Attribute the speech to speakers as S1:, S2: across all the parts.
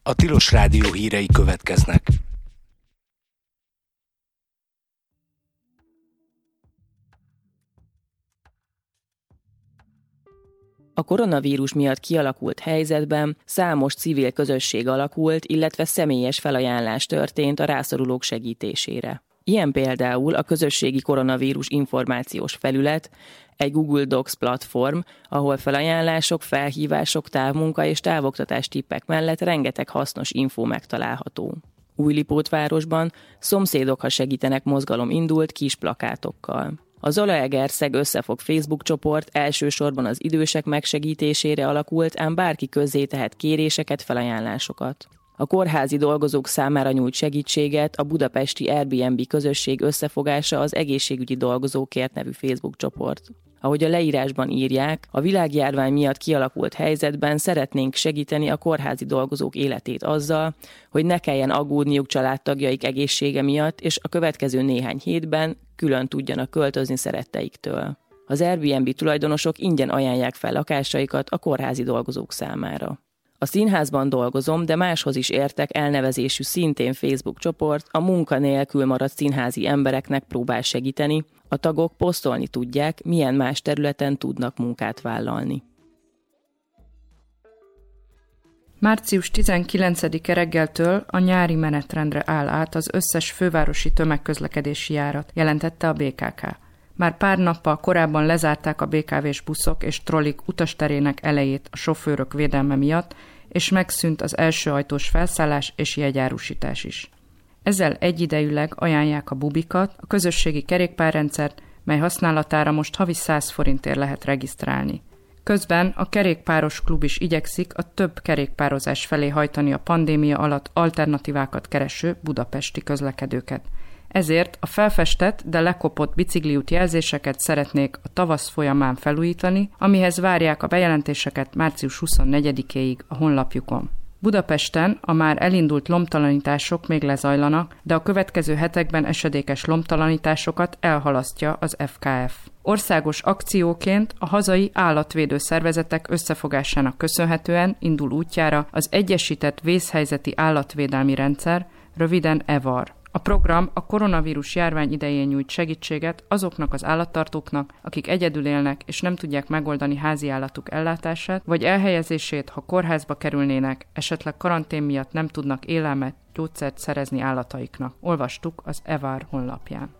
S1: A Tilos Rádió hírei következnek.
S2: A koronavírus miatt kialakult helyzetben számos civil közösség alakult, illetve személyes felajánlás történt a rászorulók segítésére. Ilyen például a közösségi koronavírus információs felület, egy Google Docs platform, ahol felajánlások, felhívások, távmunka és távoktatás tippek mellett rengeteg hasznos infó megtalálható. Újlipótvárosban Szomszédok, ha segítenek mozgalom indult kis plakátokkal. A Zalaegerszeg Összefog Facebook csoport elsősorban az idősek megsegítésére alakult, ám bárki közzé tehet kéréseket, felajánlásokat. A kórházi dolgozók számára nyújt segítséget a budapesti Airbnb közösség összefogása az Egészségügyi Dolgozókért nevű Facebook csoport. Ahogy a leírásban írják, a világjárvány miatt kialakult helyzetben szeretnénk segíteni a kórházi dolgozók életét azzal, hogy ne kelljen aggódniuk családtagjaik egészsége miatt, és a következő néhány hétben külön tudjanak költözni szeretteiktől. Az Airbnb tulajdonosok ingyen ajánlják fel lakásaikat a kórházi dolgozók számára. A Színházban dolgozom, de máshoz is értek elnevezésű szintén Facebook csoport a munkanélkül maradt színházi embereknek próbál segíteni, a tagok posztolni tudják, milyen más területen tudnak munkát vállalni.
S3: Március 19-e reggeltől a nyári menetrendre áll át az összes fővárosi tömegközlekedési járat, jelentette a BKK. Már pár nappal korábban lezárták a BKV-s buszok és trollik utasterének elejét a sofőrök védelme miatt, és megszűnt az első ajtós felszállás és jegyárusítás is. Ezzel egyidejűleg ajánlják a bubikat, a közösségi kerékpárrendszert, mely használatára most havi 100 forintért lehet regisztrálni. Közben a kerékpáros klub is igyekszik a több kerékpározás felé hajtani a pandémia alatt alternatívákat kereső budapesti közlekedőket. Ezért a felfestett, de lekopott bicikliút jelzéseket szeretnék a tavasz folyamán felújítani, amihez várják a bejelentéseket március 24-éig a honlapjukon. Budapesten a már elindult lombtalanítások még lezajlanak, de a következő hetekben esedékes lombtalanításokat elhalasztja az FKF. Országos akcióként a hazai állatvédő szervezetek összefogásának köszönhetően indul útjára az Egyesített Vészhelyzeti Állatvédelmi Rendszer, röviden EVAR. A program a koronavírus járvány idején nyújt segítséget azoknak az állattartóknak, akik egyedül élnek és nem tudják megoldani háziállatuk ellátását, vagy elhelyezését, ha kórházba kerülnének, esetleg karantén miatt nem tudnak élelmet, gyógyszert szerezni állataiknak. Olvastuk az EVAR honlapján.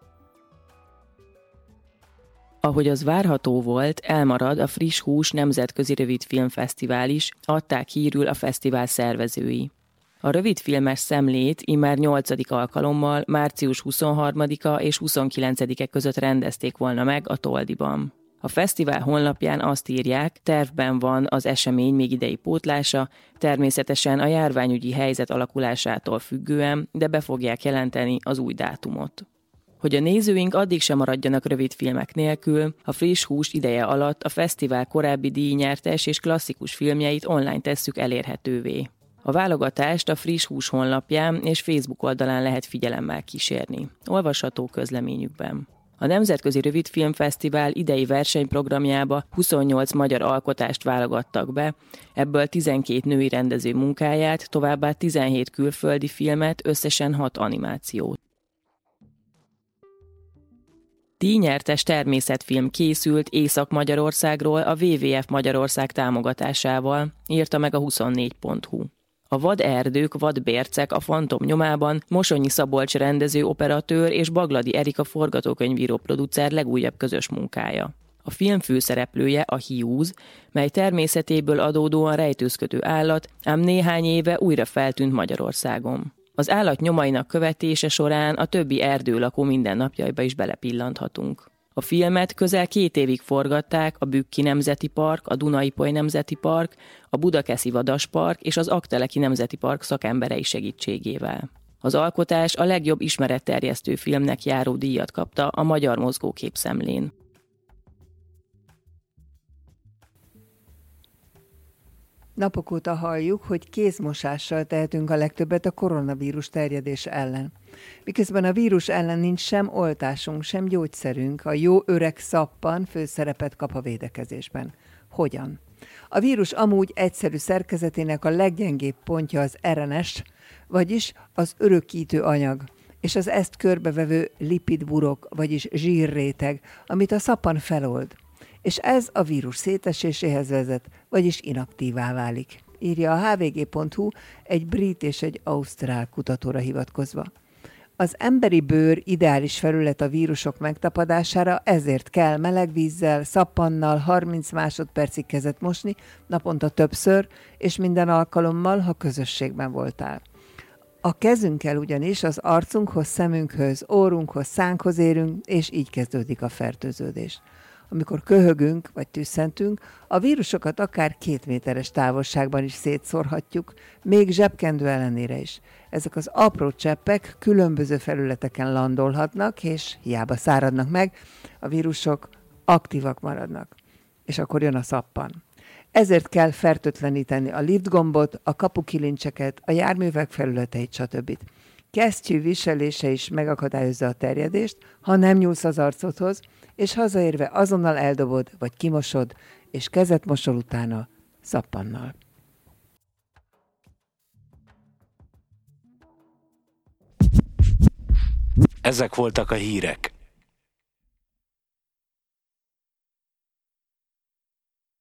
S2: Ahogy az várható volt, elmarad a Friss Hús Nemzetközi Rövidfilmfesztivál is, adták hírül a fesztivál szervezői. A rövidfilmes szemlét immár 8. alkalommal március 23-a és 29-e között rendezték volna meg a Toldiban. A fesztivál honlapján azt írják, tervben van az esemény még idei pótlása, természetesen a járványügyi helyzet alakulásától függően, de be fogják jelenteni az új dátumot. Hogy a nézőink addig sem maradjanak rövidfilmek nélkül, a Friss Hús ideje alatt a fesztivál korábbi díjnyertes és klasszikus filmjeit online tesszük elérhetővé. A válogatást a Friss Hús honlapján és Facebook oldalán lehet figyelemmel kísérni. Olvasható közleményükben. A Nemzetközi Rövidfilmfesztivál idei versenyprogramjába 28 magyar alkotást válogattak be, ebből 12 női rendező munkáját, továbbá 17 külföldi filmet, összesen 6 animációt. Díjnyertes természetfilm készült Észak-Magyarországról a WWF Magyarország támogatásával, írta meg a 24.hu. A Vaderdők, vadbércek a Fantom nyomában Mosonyi Szabolcs rendező, operatőr és Bagladi Erika forgatókönyvíró producer legújabb közös munkája. A film főszereplője a hiúz, mely természetéből adódóan rejtőzködő állat, ám néhány éve újra feltűnt Magyarországon. Az állat nyomainak követése során a többi erdőlakó mindennapjaiba is belepillanthatunk. A filmet közel 2 évig forgatták a Bükki Nemzeti Park, a Duna-Ipoly Nemzeti Park, a Budakeszi Vadaspark és az Aggteleki Nemzeti Park szakemberei segítségével. Az alkotás a legjobb ismeretterjesztő filmnek járó díjat kapta a Magyar Mozgókép Szemlén.
S4: Napok óta halljuk, hogy kézmosással tehetünk a legtöbbet a koronavírus terjedése ellen. Miközben a vírus ellen nincs sem oltásunk, sem gyógyszerünk, a jó öreg szappan főszerepet kap a védekezésben. Hogyan? A vírus amúgy egyszerű szerkezetének a leggyengébb pontja az RNS, vagyis az örökítő anyag, és az ezt körbevevő lipidburok, vagyis zsírréteg, amit a szappan felold. És ez a vírus széteséséhez vezet, vagyis inaktívá válik, írja a hvg.hu egy brit és egy ausztrál kutatóra hivatkozva. Az emberi bőr ideális felület a vírusok megtapadására, ezért kell meleg vízzel, szappannal 30 másodpercig kezet mosni, naponta többször, és minden alkalommal, ha közösségben voltál. A kezünkkel ugyanis az arcunkhoz, szemünkhöz, órunkhoz, szánkhoz érünk, és így kezdődik a fertőződés. Amikor köhögünk vagy tüsszentünk, a vírusokat akár 2 méteres távolságban is szétszórhatjuk, még zsebkendő ellenére is. Ezek az apró cseppek különböző felületeken landolhatnak, és hiába száradnak meg, a vírusok aktívak maradnak. És akkor jön a szappan. Ezért kell fertőtleníteni a liftgombot, a kapukilincseket, a járművek felületeit, stb. Kesztyű viselése is megakadályozza a terjedést, ha nem nyúlsz az arcodhoz, és hazaérve azonnal eldobod, vagy kimosod, és kezet mosol utána szappannal.
S1: Ezek voltak a hírek.